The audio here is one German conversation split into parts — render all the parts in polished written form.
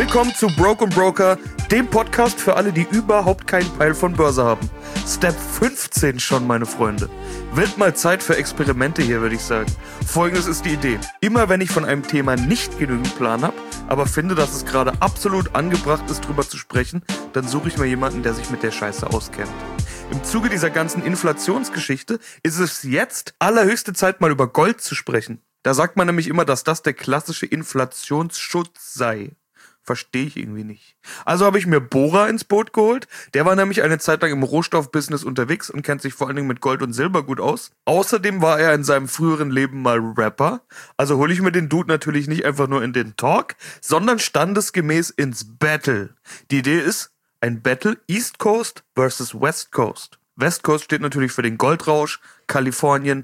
Willkommen zu Broke & Broker, dem Podcast für alle, die überhaupt keinen Peil von Börse haben. Step 15 schon, meine Freunde. Wird mal Zeit für Experimente hier, würde ich sagen. Folgendes ist die Idee. Immer wenn ich von einem Thema nicht genügend Plan habe, aber finde, dass es gerade absolut angebracht ist, drüber zu sprechen, dann suche ich mir jemanden, der sich mit der Scheiße auskennt. Im Zuge dieser ganzen Inflationsgeschichte ist es jetzt allerhöchste Zeit, mal über Gold zu sprechen. Da sagt man nämlich immer, dass das der klassische Inflationsschutz sei. Verstehe ich irgendwie nicht. Also habe ich mir Bora ins Boot geholt. Der war nämlich eine Zeit lang im Rohstoffbusiness unterwegs und kennt sich vor allen Dingen mit Gold und Silber gut aus. Außerdem war er in seinem früheren Leben mal Rapper. Also hole ich mir den Dude natürlich nicht einfach nur in den Talk, sondern standesgemäß ins Battle. Die Idee ist ein Battle East Coast versus West Coast. West Coast steht natürlich für den Goldrausch, Kalifornien,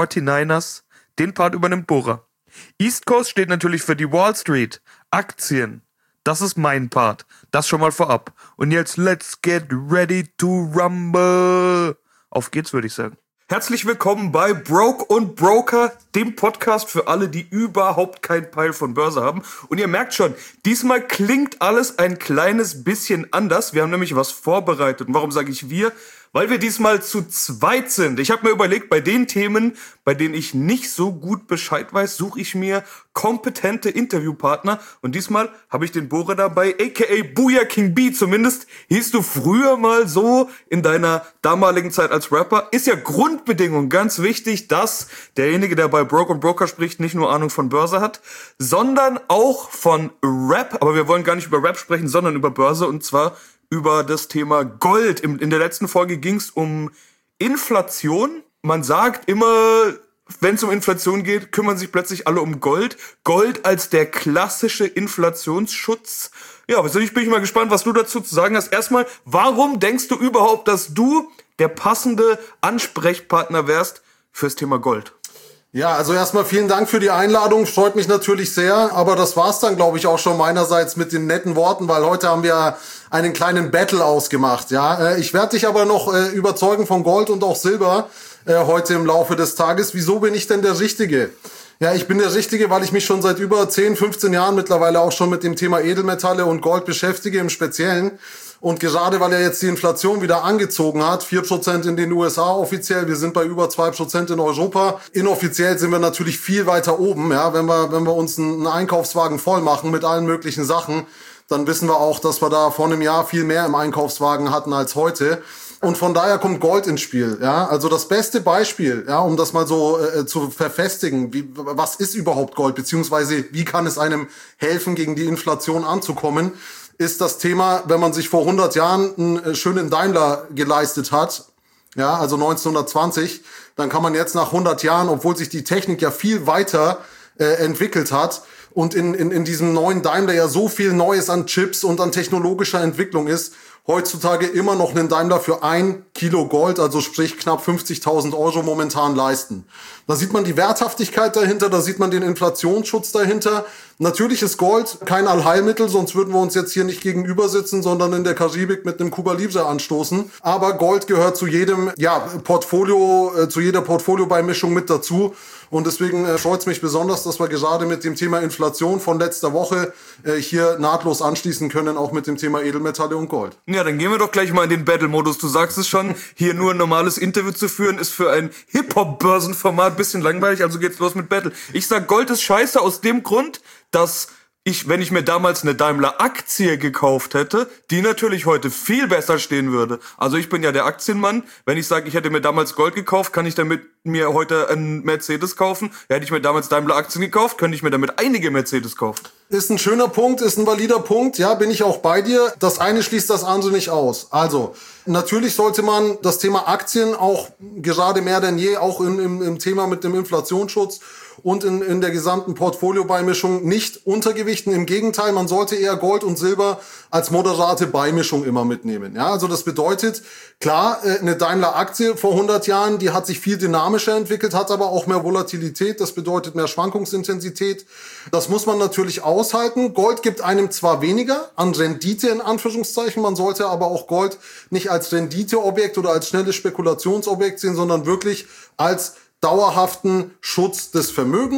49ers. Den Part übernimmt Bora. East Coast steht natürlich für die Wall Street, Aktien. Das ist mein Part. Das schon mal vorab. Und jetzt let's get ready to rumble. Auf geht's, würde ich sagen. Herzlich willkommen bei Broke & Broker, dem Podcast für alle, die überhaupt keinen Peil von Börse haben. Und ihr merkt schon, diesmal klingt alles ein kleines bisschen anders. Wir haben nämlich was vorbereitet. Und warum sage ich wir? Weil wir diesmal zu zweit sind. Ich habe mir überlegt, bei den Themen, bei denen ich nicht so gut Bescheid weiß, suche ich mir kompetente Interviewpartner. Und diesmal habe ich den Bora dabei, a.k.a. Booyah King B. Zumindest hieß du früher mal so in deiner damaligen Zeit als Rapper. Ist ja Grundbedingung, ganz wichtig, dass derjenige, der bei Broke & Broker spricht, nicht nur Ahnung von Börse hat, sondern auch von Rap. Aber wir wollen gar nicht über Rap sprechen, sondern über Börse, und zwar über das Thema Gold. In der letzten Folge ging es um Inflation. Man sagt immer, wenn es um Inflation geht, kümmern sich plötzlich alle um Gold. Gold als der klassische Inflationsschutz. Ja, also ich bin mal gespannt, was du dazu zu sagen hast. Erstmal, warum denkst du überhaupt, dass du der passende Ansprechpartner wärst fürs Thema Gold? Ja, also erstmal vielen Dank für die Einladung, freut mich natürlich sehr, aber das war's dann, glaube ich, auch schon meinerseits mit den netten Worten, weil heute haben wir einen kleinen Battle ausgemacht, ja. Ich werde dich aber noch überzeugen von Gold und auch Silber heute im Laufe des Tages. Wieso bin ich denn der Richtige? Ja, ich bin der Richtige, weil ich mich schon seit über 10, 15 Jahren mittlerweile auch schon mit dem Thema Edelmetalle und Gold beschäftige im Speziellen. Und gerade weil er jetzt die Inflation wieder angezogen hat, 4% in den USA offiziell, wir sind bei über 2% in Europa. Inoffiziell sind wir natürlich viel weiter oben, ja, wenn wir uns einen Einkaufswagen voll machen mit allen möglichen Sachen, dann wissen wir auch, dass wir da vor einem Jahr viel mehr im Einkaufswagen hatten als heute. Und von daher kommt Gold ins Spiel, ja. Also das beste Beispiel, ja, um das mal so zu verfestigen, was ist überhaupt Gold, beziehungsweise wie kann es einem helfen, gegen die Inflation anzukommen, ist das Thema, wenn man sich vor 100 Jahren einen schönen Daimler geleistet hat, ja, also 1920, dann kann man jetzt nach 100 Jahren, obwohl sich die Technik ja viel weiter entwickelt hat und in diesem neuen Daimler ja so viel Neues an Chips und an technologischer Entwicklung ist, heutzutage immer noch einen Daimler für 1 Kilo Gold, also sprich knapp 50.000 Euro momentan leisten. Da sieht man die Werthaftigkeit dahinter, da sieht man den Inflationsschutz dahinter. Natürlich ist Gold kein Allheilmittel, sonst würden wir uns jetzt hier nicht gegenüber sitzen, sondern in der Karibik mit einem Cuba Libre anstoßen. Aber Gold gehört zu jedem Portfolio, zu jeder Portfoliobeimischung mit dazu. Und deswegen freut es mich besonders, dass wir gerade mit dem Thema Inflation von letzter Woche hier nahtlos anschließen können, auch mit dem Thema Edelmetalle und Gold. Ja, dann gehen wir doch gleich mal in den Battle-Modus. Du sagst es schon, hier nur ein normales Interview zu führen, ist für ein Hip-Hop-Börsenformat ein bisschen langweilig, also geht's los mit Battle. Ich sag, Gold ist scheiße aus dem Grund, dass wenn ich mir damals eine Daimler-Aktie gekauft hätte, die natürlich heute viel besser stehen würde. Also ich bin ja der Aktienmann. Wenn ich sage, ich hätte mir damals Gold gekauft, kann ich damit mir heute einen Mercedes kaufen. Hätte ich mir damals Daimler-Aktien gekauft, könnte ich mir damit einige Mercedes kaufen. Ist ein schöner Punkt, ist ein valider Punkt. Ja, bin ich auch bei dir. Das eine schließt das andere nicht aus. Also, natürlich sollte man das Thema Aktien auch gerade mehr denn je, auch im Thema mit dem Inflationsschutz und in der gesamten Portfoliobeimischung nicht untergewichten. Im Gegenteil, man sollte eher Gold und Silber als moderate Beimischung immer mitnehmen. Ja, also das bedeutet, klar, eine Daimler-Aktie vor 100 Jahren, die hat sich viel dynamischer entwickelt, hat aber auch mehr Volatilität. Das bedeutet mehr Schwankungsintensität. Das muss man natürlich aushalten. Gold gibt einem zwar weniger an Rendite in Anführungszeichen, man sollte aber auch Gold nicht als Renditeobjekt oder als schnelles Spekulationsobjekt sehen, sondern wirklich als dauerhaften Schutz des Vermögens.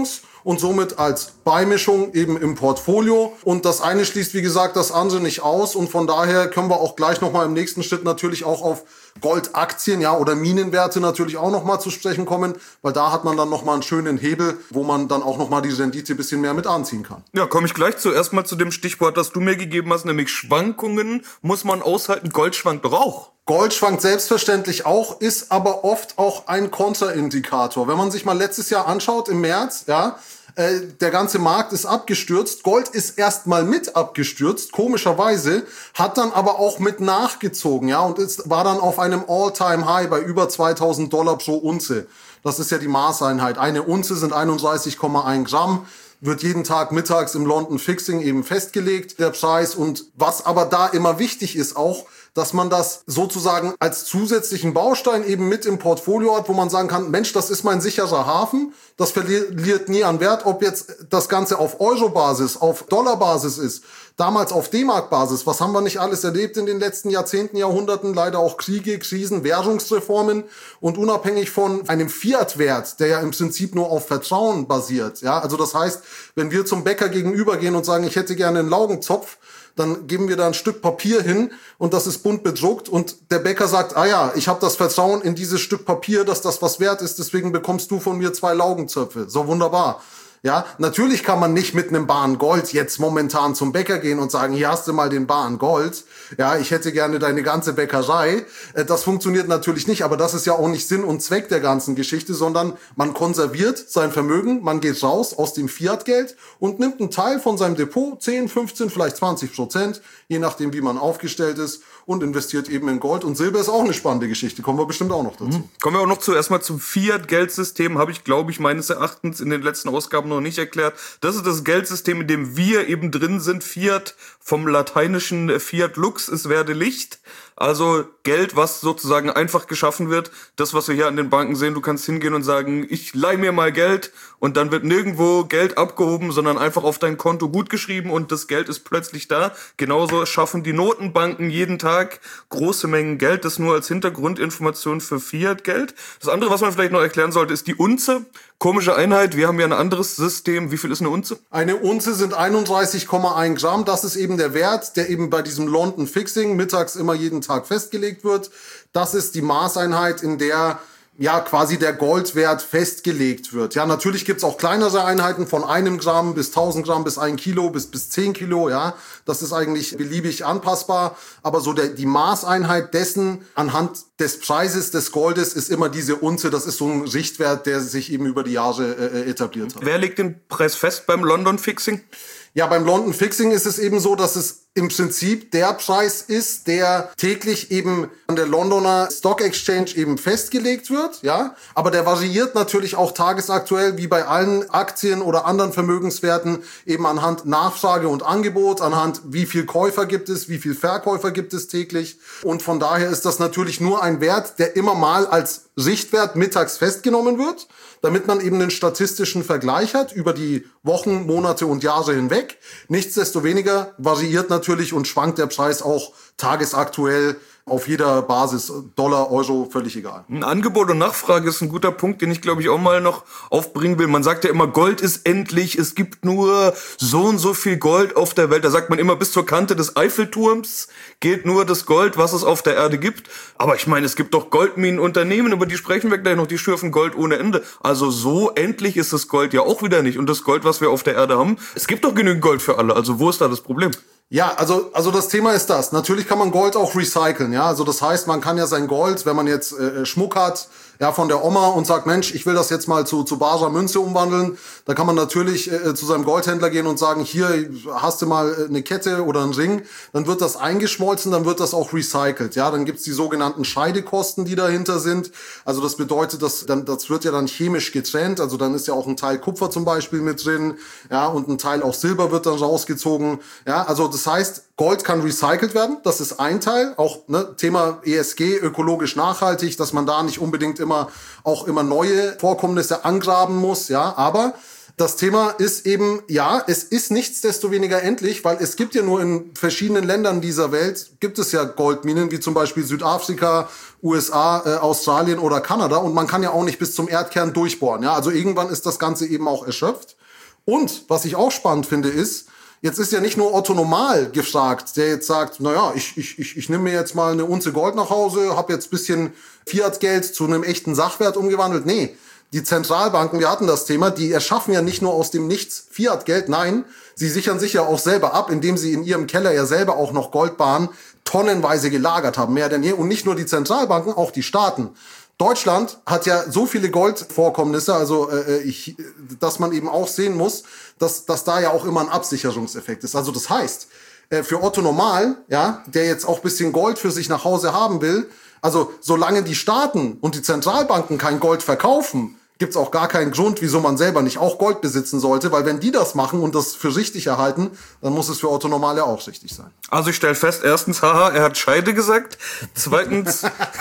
und somit als Beimischung eben im Portfolio. Und das eine schließt, wie gesagt, das andere nicht aus. Und von daher können wir auch gleich nochmal im nächsten Schritt natürlich auch auf Goldaktien, ja, oder Minenwerte natürlich auch nochmal zu sprechen kommen, weil da hat man dann nochmal einen schönen Hebel, wo man dann auch nochmal die Rendite ein bisschen mehr mit anziehen kann. Ja, komme ich gleich zuerst mal zu dem Stichwort, das du mir gegeben hast, nämlich Schwankungen muss man aushalten. Gold schwankt doch auch. Gold schwankt selbstverständlich auch, ist aber oft auch ein Kontraindikator. Wenn man sich mal letztes Jahr anschaut, im März, ja, der ganze Markt ist abgestürzt. Gold ist erstmal mit abgestürzt, komischerweise, hat dann aber auch mit nachgezogen, ja, und war dann auf einem All-Time-High bei über $2.000 pro Unze. Das ist ja die Maßeinheit. Eine Unze sind 31,1 Gramm. Wird jeden Tag mittags im London Fixing eben festgelegt, der Preis. Und was aber da immer wichtig ist auch, dass man das sozusagen als zusätzlichen Baustein eben mit im Portfolio hat, wo man sagen kann, Mensch, das ist mein sicherer Hafen, das verliert nie an Wert, ob jetzt das Ganze auf Euro-Basis, auf Dollar-Basis ist, damals auf D-Mark-Basis. Was haben wir nicht alles erlebt in den letzten Jahrzehnten, Jahrhunderten? Leider auch Kriege, Krisen, Währungsreformen und unabhängig von einem Fiat-Wert, der ja im Prinzip nur auf Vertrauen basiert. Ja, also das heißt, wenn wir zum Bäcker gegenübergehen und sagen, ich hätte gerne einen Laugenzopf, dann geben wir da ein Stück Papier hin und das ist bunt bedruckt und der Bäcker sagt, ah ja, ich habe das Vertrauen in dieses Stück Papier, dass das was wert ist, deswegen bekommst du von mir 2 Laugenzöpfe. So wunderbar. Ja, natürlich kann man nicht mit einem Bahn Gold jetzt momentan zum Bäcker gehen und sagen, hier hast du mal den Bahn Gold. Ja, ich hätte gerne deine ganze Bäckerei. Das funktioniert natürlich nicht, aber das ist ja auch nicht Sinn und Zweck der ganzen Geschichte, sondern man konserviert sein Vermögen, man geht raus aus dem Fiat-Geld und nimmt einen Teil von seinem Depot, 10, 15, vielleicht 20%, je nachdem, wie man aufgestellt ist, und investiert eben in Gold. Und Silber ist auch eine spannende Geschichte, kommen wir bestimmt auch noch dazu. Kommen wir auch noch zuerst mal zum Fiat-Geldsystem, habe ich, glaube ich, meines Erachtens in den letzten Ausgaben noch nicht erklärt. Das ist das Geldsystem, in dem wir eben drin sind. Fiat vom lateinischen Fiat Lux, es werde Licht. Also Geld, was sozusagen einfach geschaffen wird. Das, was wir hier an den Banken sehen, du kannst hingehen und sagen, ich leih mir mal Geld und dann wird nirgendwo Geld abgehoben, sondern einfach auf dein Konto gutgeschrieben und das Geld ist plötzlich da. Genauso schaffen die Notenbanken jeden Tag große Mengen Geld. Das nur als Hintergrundinformation für Fiat-Geld. Das andere, was man vielleicht noch erklären sollte, ist die Unze. Komische Einheit, wir haben ja ein anderes System. Wie viel ist eine Unze? Eine Unze sind 31,1 Gramm. Das ist eben der Wert, der eben bei diesem London Fixing mittags immer jeden Tag festgelegt wird. Das ist die Maßeinheit, in der ja quasi der Goldwert festgelegt wird. Ja, natürlich gibt's auch kleinere Einheiten von 1 Gramm bis 1000 Gramm bis 1 Kilo bis 10 Kilo. Ja, das ist eigentlich beliebig anpassbar. Aber so die Maßeinheit dessen anhand des Preises des Goldes ist immer diese Unze. Das ist so ein Richtwert, der sich eben über die Jahre etabliert hat. Wer legt den Preis fest beim London Fixing? Ja, beim London Fixing ist es eben so, dass es im Prinzip der Preis ist, der täglich eben an der Londoner Stock Exchange eben festgelegt wird, ja. Aber der variiert natürlich auch tagesaktuell, wie bei allen Aktien oder anderen Vermögenswerten, eben anhand Nachfrage und Angebot, anhand wie viel Käufer gibt es, wie viel Verkäufer gibt es täglich. Und von daher ist das natürlich nur ein Wert, der immer mal als Richtwert mittags festgenommen wird, damit man eben einen statistischen Vergleich hat über die Wochen, Monate und Jahre hinweg. Nichtsdestoweniger variiert natürlich und schwankt der Preis auch tagesaktuell auf jeder Basis, Dollar, Euro, völlig egal. Ein Angebot und Nachfrage ist ein guter Punkt, den ich, glaube ich, auch mal noch aufbringen will. Man sagt ja immer, Gold ist endlich, es gibt nur so und so viel Gold auf der Welt. Da sagt man immer, bis zur Kante des Eiffelturms geht nur das Gold, was es auf der Erde gibt. Aber ich meine, es gibt doch Goldminenunternehmen, über die sprechen wir gleich noch, die schürfen Gold ohne Ende. Also so endlich ist das Gold ja auch wieder nicht. Und das Gold, was wir auf der Erde haben, es gibt doch genügend Gold für alle. Also wo ist da das Problem? Ja, also das Thema ist das. Natürlich kann man Gold auch recyceln, ja. Also das heißt, man kann ja sein Gold, wenn man jetzt Schmuck hat, ja, von der Oma und sagt, Mensch, ich will das jetzt mal zu barer Münze umwandeln, da kann man natürlich zu seinem Goldhändler gehen und sagen, hier hast du mal eine Kette oder einen Ring, dann wird das eingeschmolzen, dann wird das auch recycelt, ja, dann gibt's die sogenannten Scheidekosten, die dahinter sind, also das bedeutet, das wird ja dann chemisch getrennt, also dann ist ja auch ein Teil Kupfer zum Beispiel mit drin, ja, und ein Teil auch Silber wird dann rausgezogen, ja, also das heißt, Gold kann recycelt werden, das ist ein Teil, auch Thema ESG, ökologisch nachhaltig, dass man da nicht unbedingt immer neue Vorkommnisse angraben muss, ja, aber das Thema ist eben, ja, es ist nichtsdestoweniger endlich, weil es gibt ja nur in verschiedenen Ländern dieser Welt, gibt es ja Goldminen, wie zum Beispiel Südafrika, USA, Australien oder Kanada, und man kann ja auch nicht bis zum Erdkern durchbohren, ja, also irgendwann ist das Ganze eben auch erschöpft. Und was ich auch spannend finde ist, jetzt ist ja nicht nur Otto Normal gefragt, der jetzt sagt, naja, ich nehme mir jetzt mal eine Unze Gold nach Hause, habe jetzt ein bisschen Fiat-Geld zu einem echten Sachwert umgewandelt. Nee, die Zentralbanken, wir hatten das Thema, die erschaffen ja nicht nur aus dem Nichts Fiat-Geld, nein, sie sichern sich ja auch selber ab, indem sie in ihrem Keller ja selber auch noch Goldbarren tonnenweise gelagert haben, mehr denn je. Und nicht nur die Zentralbanken, auch die Staaten. Deutschland hat ja so viele Goldvorkommnisse, also dass man eben auch sehen muss, dass da ja auch immer ein Absicherungseffekt ist. Also das heißt, für Otto Normal, ja, der jetzt auch ein bisschen Gold für sich nach Hause haben will, also solange die Staaten und die Zentralbanken kein Gold verkaufen, gibt's auch gar keinen Grund, wieso man selber nicht auch Gold besitzen sollte, weil wenn die das machen und das für richtig erhalten, dann muss es für Otto Normal ja auch richtig sein. Also ich stelle fest, erstens, haha, er hat Scheide gesagt. Zweitens,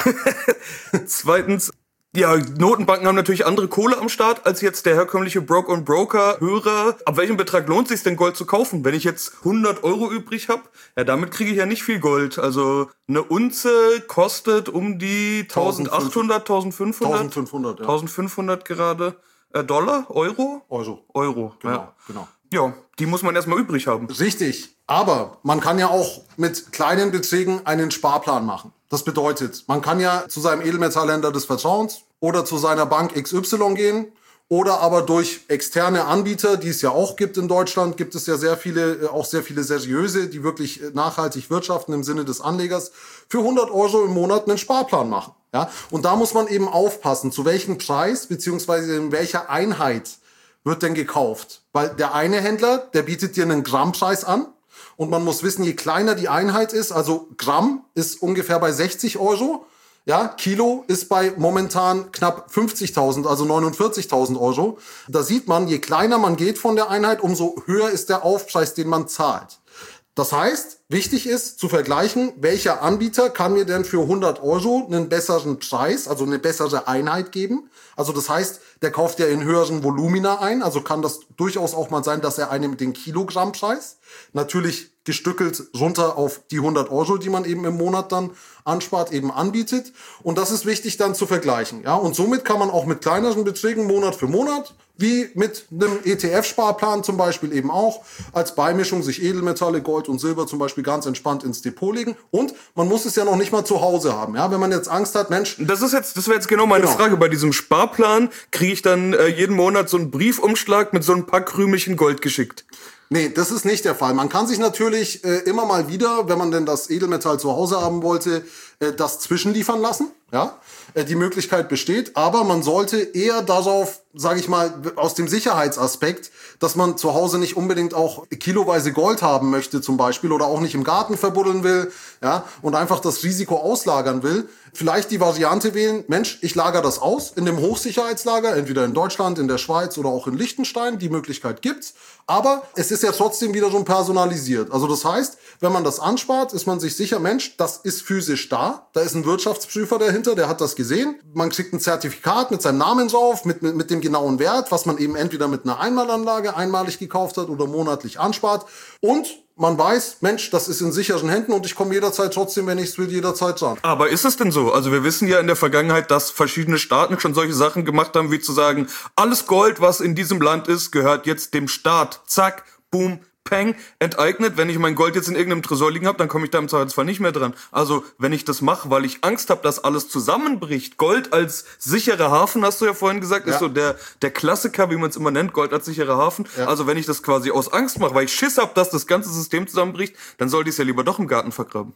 ja, Notenbanken haben natürlich andere Kohle am Start als jetzt der herkömmliche Broker-Hörer. Ab welchem Betrag lohnt es sich denn Gold zu kaufen? Wenn ich jetzt 100 Euro übrig habe, ja, damit kriege ich ja nicht viel Gold. Also eine Unze kostet um die 1800, 1500? 1500, ja. 1500 gerade. Dollar? Euro? Euro, genau. Ja, die muss man erstmal übrig haben. Richtig. Aber man kann ja auch mit kleinen Beträgen einen Sparplan machen. Das bedeutet, man kann ja zu seinem Edelmetallhändler des Vertrauens oder zu seiner Bank XY gehen oder aber durch externe Anbieter, die es ja auch gibt in Deutschland, gibt es ja sehr viele seriöse, die wirklich nachhaltig wirtschaften im Sinne des Anlegers, für 100 Euro im Monat einen Sparplan machen. Ja? Und da muss man eben aufpassen, zu welchem Preis beziehungsweise in welcher Einheit wird denn gekauft. Weil der eine Händler, der bietet dir einen Grammpreis an. Und man muss wissen, je kleiner die Einheit ist, also Gramm ist ungefähr bei 60 Euro, ja, Kilo ist bei momentan knapp 50.000, also 49.000 Euro. Da sieht man, je kleiner man geht von der Einheit, umso höher ist der Aufpreis, den man zahlt. Das heißt, wichtig ist zu vergleichen, welcher Anbieter kann mir denn für 100 Euro einen besseren Preis, also eine bessere Einheit geben. Also das heißt, der kauft ja in höheren Volumina ein, also kann das durchaus auch mal sein, dass er einem den Kilogrammpreis, natürlich gestückelt runter auf die 100 Euro, die man eben im Monat dann anspart, eben anbietet. Und das ist wichtig dann zu vergleichen. Ja? Und somit kann man auch mit kleineren Beträgen Monat für Monat, wie mit einem ETF-Sparplan zum Beispiel eben auch, als Beimischung sich Edelmetalle, Gold und Silber zum Beispiel ganz entspannt ins Depot legen. Und man muss es ja noch nicht mal zu Hause haben. Ja? Wenn man jetzt Angst hat, Mensch... Das wäre jetzt genau meine Frage. Bei diesem Sparplan kriege ich dann jeden Monat so einen Briefumschlag mit so ein paar Krümelchen Gold geschickt. Nee, das ist nicht der Fall. Man kann sich natürlich immer mal wieder, wenn man denn das Edelmetall zu Hause haben wollte, das zwischenliefern lassen. Ja, die Möglichkeit besteht, aber man sollte eher darauf, sage ich mal, aus dem Sicherheitsaspekt, dass man zu Hause nicht unbedingt auch kiloweise Gold haben möchte zum Beispiel oder auch nicht im Garten verbuddeln will, ja, und einfach das Risiko auslagern will, vielleicht die Variante wählen, Mensch, ich lagere das aus in dem Hochsicherheitslager, entweder in Deutschland, in der Schweiz oder auch in Liechtenstein, die Möglichkeit gibt's, aber es ist ja trotzdem wieder schon personalisiert. Also das heißt, wenn man das anspart, ist man sich sicher, Mensch, das ist physisch da ist ein Wirtschaftsprüfer dahinter, der hat das gesehen. Man kriegt ein Zertifikat mit seinem Namen drauf, mit dem genauen Wert, was man eben entweder mit einer Einmalanlage einmalig gekauft hat oder monatlich anspart. Und man weiß, Mensch, das ist in sicheren Händen und ich komme jederzeit trotzdem, wenn ich es will, jederzeit dran. Aber ist es denn so? Also wir wissen ja in der Vergangenheit, dass verschiedene Staaten schon solche Sachen gemacht haben, wie zu sagen, alles Gold, was in diesem Land ist, gehört jetzt dem Staat. Zack, boom, peng, enteignet. Wenn ich mein Gold jetzt in irgendeinem Tresor liegen habe, dann komme ich da im Zweifelsfall nicht mehr dran. Also wenn ich das mache, weil ich Angst habe, dass alles zusammenbricht. Gold als sicherer Hafen, hast du ja vorhin gesagt, ist so der Klassiker, wie man es immer nennt, Gold als sicherer Hafen. Ja. Also wenn ich das quasi aus Angst mache, weil ich Schiss habe, dass das ganze System zusammenbricht, dann sollte ich es ja lieber doch im Garten vergraben.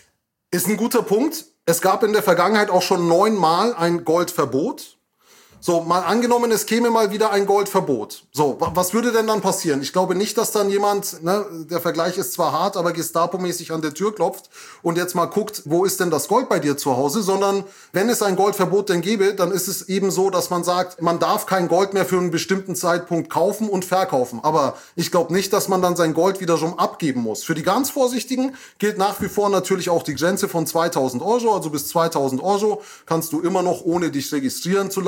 Ist ein guter Punkt. Es gab in der Vergangenheit auch schon 9-mal ein Goldverbot. So, mal angenommen, es käme mal wieder ein Goldverbot. So, was würde denn dann passieren? Ich glaube nicht, dass dann jemand, der Vergleich ist zwar hart, aber Gestapo-mäßig an der Tür klopft und jetzt mal guckt, wo ist denn das Gold bei dir zu Hause, sondern wenn es ein Goldverbot denn gäbe, dann ist es eben so, dass man sagt, man darf kein Gold mehr für einen bestimmten Zeitpunkt kaufen und verkaufen. Aber ich glaube nicht, dass man dann sein Gold wiederum abgeben muss. Für die ganz Vorsichtigen gilt nach wie vor natürlich auch die Grenze von 2.000 Euro, also bis 2.000 Euro kannst du immer noch, ohne dich registrieren zu lassen,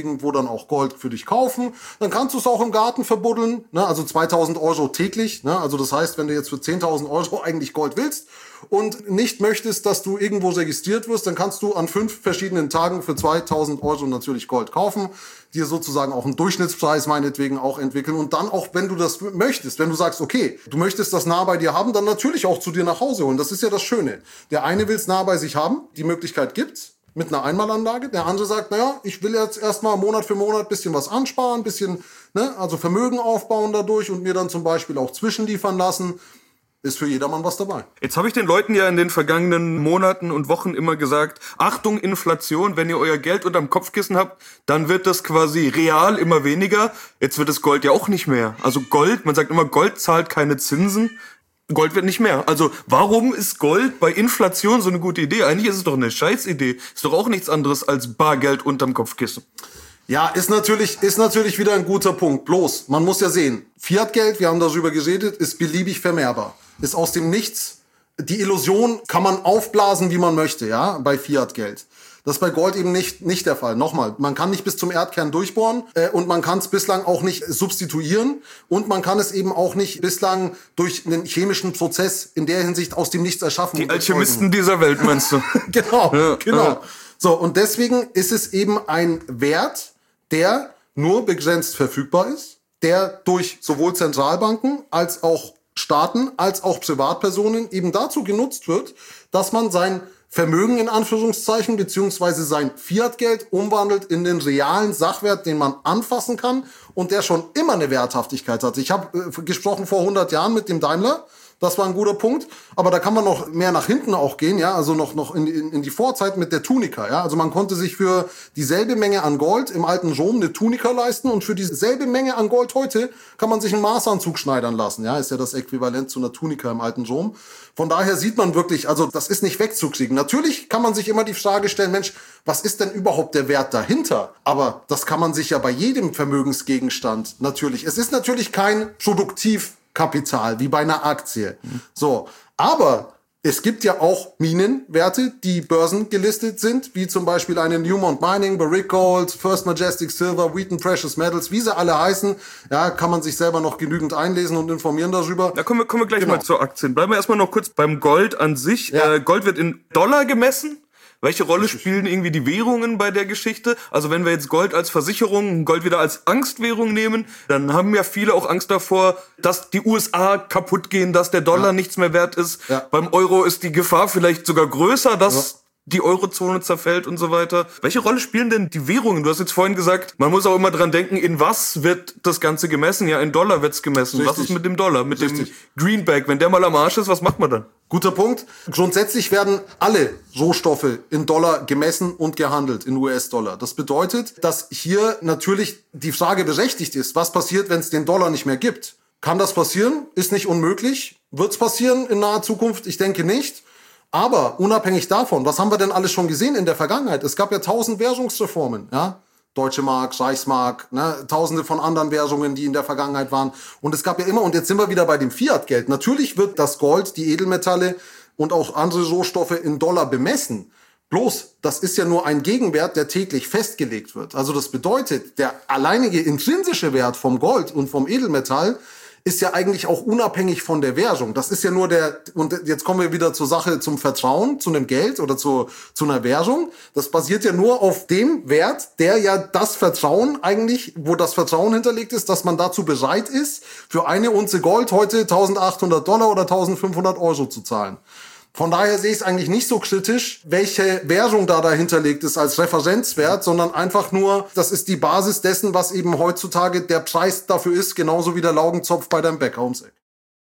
irgendwo dann auch Gold für dich kaufen. Dann kannst du es auch im Garten verbuddeln, ne? Also 2.000 Euro täglich. Ne? Also das heißt, wenn du jetzt für 10.000 Euro eigentlich Gold willst und nicht möchtest, dass du irgendwo registriert wirst, dann kannst du an 5 verschiedenen Tagen für 2.000 Euro natürlich Gold kaufen, dir sozusagen auch einen Durchschnittspreis meinetwegen auch entwickeln und dann auch, wenn du das möchtest, wenn du sagst, okay, du möchtest das nah bei dir haben, dann natürlich auch zu dir nach Hause holen. Das ist ja das Schöne. Der eine will es nah bei sich haben, die Möglichkeit gibt's mit einer Einmalanlage. Der andere sagt, naja, ich will jetzt erstmal Monat für Monat ein bisschen was ansparen, ein bisschen, ne, also Vermögen aufbauen dadurch und mir dann zum Beispiel auch zwischenliefern lassen. Ist für jedermann was dabei. Jetzt habe ich den Leuten ja in den vergangenen Monaten und Wochen immer gesagt, Achtung, Inflation, wenn ihr euer Geld unterm Kopfkissen habt, dann wird das quasi real immer weniger. Jetzt wird das Gold ja auch nicht mehr. Also Gold, man sagt immer, Gold zahlt keine Zinsen. Gold wird nicht mehr. Also warum ist Gold bei Inflation so eine gute Idee? Eigentlich ist es doch eine Scheißidee. Ist doch auch nichts anderes als Bargeld unterm Kopfkissen. Ja, ist natürlich wieder ein guter Punkt. Bloß, man muss ja sehen, Fiatgeld, wir haben darüber geredet, ist beliebig vermehrbar. Ist aus dem Nichts. Die Illusion kann man aufblasen, wie man möchte, ja, bei Fiatgeld. Das ist bei Gold eben nicht der Fall. Nochmal, man kann nicht bis zum Erdkern durchbohren und man kann es bislang auch nicht substituieren und man kann es eben auch nicht bislang durch einen chemischen Prozess in der Hinsicht aus dem Nichts erschaffen. Die Alchemisten dieser Welt, meinst du? Genau. Ja. So, und deswegen ist es eben ein Wert, der nur begrenzt verfügbar ist, der durch sowohl Zentralbanken als auch Staaten als auch Privatpersonen eben dazu genutzt wird, dass man sein Vermögen in Anführungszeichen beziehungsweise sein Fiatgeld umwandelt in den realen Sachwert, den man anfassen kann und der schon immer eine Werthaftigkeit hat. Ich habe gesprochen vor 100 Jahren mit dem Daimler. Das war ein guter Punkt, aber da kann man noch mehr nach hinten auch gehen, ja, also noch in die Vorzeit mit der Tunika, ja, also man konnte sich für dieselbe Menge an Gold im alten Rom eine Tunika leisten und für dieselbe Menge an Gold heute kann man sich einen Maßanzug schneidern lassen, ja, ist ja das Äquivalent zu einer Tunika im alten Rom. Von daher sieht man wirklich, also das ist nicht wegzukriegen. Natürlich kann man sich immer die Frage stellen, Mensch, was ist denn überhaupt der Wert dahinter? Aber das kann man sich ja bei jedem Vermögensgegenstand natürlich. Es ist natürlich kein Produktivkapital wie bei einer Aktie. So, aber es gibt ja auch Minenwerte, die börsengelistet sind, wie zum Beispiel eine Newmont Mining, Barrick Gold, First Majestic Silver, Wheaton Precious Metals, wie sie alle heißen. Ja, kann man sich selber noch genügend einlesen und informieren darüber. Da kommen wir gleich mal zu Aktien. Bleiben wir erstmal noch kurz beim Gold an sich. Ja. Gold wird in Dollar gemessen. Welche Rolle spielen irgendwie die Währungen bei der Geschichte? Also wenn wir jetzt Gold als Versicherung, Gold wieder als Angstwährung nehmen, dann haben ja viele auch Angst davor, dass die USA kaputt gehen, dass der Dollar nichts mehr wert ist. Ja. Beim Euro ist die Gefahr vielleicht sogar größer, dass die Eurozone zerfällt und so weiter. Welche Rolle spielen denn die Währungen? Du hast jetzt vorhin gesagt, man muss auch immer dran denken, in was wird das Ganze gemessen? Ja, in Dollar wird's gemessen. Richtig. Was ist mit dem Dollar? Mit dem Greenback? Wenn der mal am Arsch ist, was macht man dann? Guter Punkt. Grundsätzlich werden alle Rohstoffe in Dollar gemessen und gehandelt, in US-Dollar. Das bedeutet, dass hier natürlich die Frage berechtigt ist, was passiert, wenn es den Dollar nicht mehr gibt? Kann das passieren? Ist nicht unmöglich. Wird's passieren in naher Zukunft? Ich denke nicht. Aber unabhängig davon, was haben wir denn alles schon gesehen in der Vergangenheit? Es gab ja 1000 Währungsreformen, ja? Deutsche Mark, Reichsmark, ne? Tausende von anderen Währungen, die in der Vergangenheit waren. Und es gab ja immer, und jetzt sind wir wieder bei dem Fiat-Geld. Natürlich wird das Gold, die Edelmetalle und auch andere Rohstoffe in Dollar bemessen. Bloß, das ist ja nur ein Gegenwert, der täglich festgelegt wird. Also das bedeutet, der alleinige intrinsische Wert vom Gold und vom Edelmetall ist ja eigentlich auch unabhängig von der Währung. Das ist ja nur und jetzt kommen wir wieder zur Sache, zum Vertrauen, zu einem Geld oder zu einer Währung. Das basiert ja nur auf dem Wert, der ja das Vertrauen eigentlich, wo das Vertrauen hinterlegt ist, dass man dazu bereit ist, für eine Unze Gold heute $1.800 oder 1.500 Euro zu zahlen. Von daher sehe ich es eigentlich nicht so kritisch, welche Währung da dahinterlegt ist als Referenzwert, sondern einfach nur, das ist die Basis dessen, was eben heutzutage der Preis dafür ist, genauso wie der Laugenzopf bei deinem Bäcker ums Eck.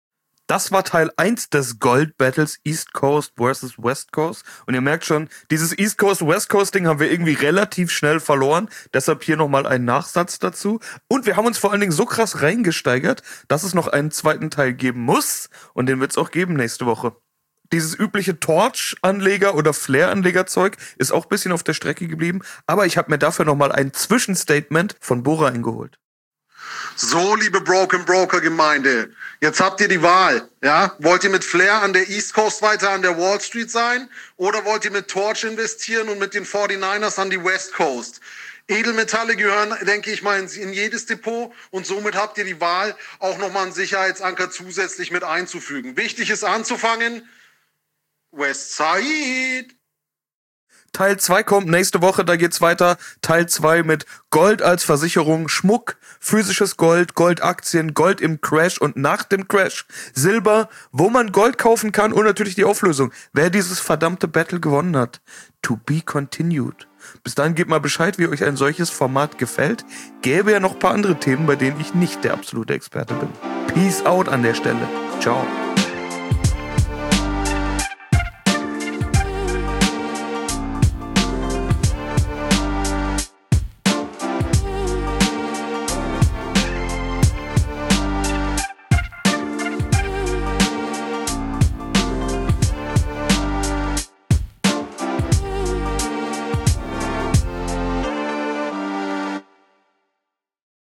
Das war Teil 1 des Gold Battles East Coast versus West Coast. Und ihr merkt schon, dieses East Coast, West Coast Ding haben wir irgendwie relativ schnell verloren. Deshalb hier nochmal ein Nachsatz dazu. Und wir haben uns vor allen Dingen so krass reingesteigert, dass es noch einen zweiten Teil geben muss. Und den wird es auch geben nächste Woche. Dieses übliche Torch-Anleger- oder Flare-Anleger-Zeug ist auch ein bisschen auf der Strecke geblieben. Aber ich habe mir dafür nochmal ein Zwischenstatement von Bora eingeholt. So, liebe Broken Broker Gemeinde, jetzt habt ihr die Wahl, ja? Wollt ihr mit Flair an der East Coast weiter an der Wall Street sein oder wollt ihr mit Torch investieren und mit den 49ers an die West Coast? Edelmetalle gehören, denke ich mal, in jedes Depot und somit habt ihr die Wahl, auch nochmal einen Sicherheitsanker zusätzlich mit einzufügen. Wichtig ist anzufangen, Westside. Teil 2 kommt nächste Woche, da geht's weiter. Teil 2 mit Gold als Versicherung, Schmuck, physisches Gold, Goldaktien, Gold im Crash und nach dem Crash, Silber, wo man Gold kaufen kann und natürlich die Auflösung. Wer dieses verdammte Battle gewonnen hat. To be continued. Bis dahin gebt mal Bescheid, wie euch ein solches Format gefällt. Gäbe ja noch ein paar andere Themen, bei denen ich nicht der absolute Experte bin. Peace out an der Stelle. Ciao.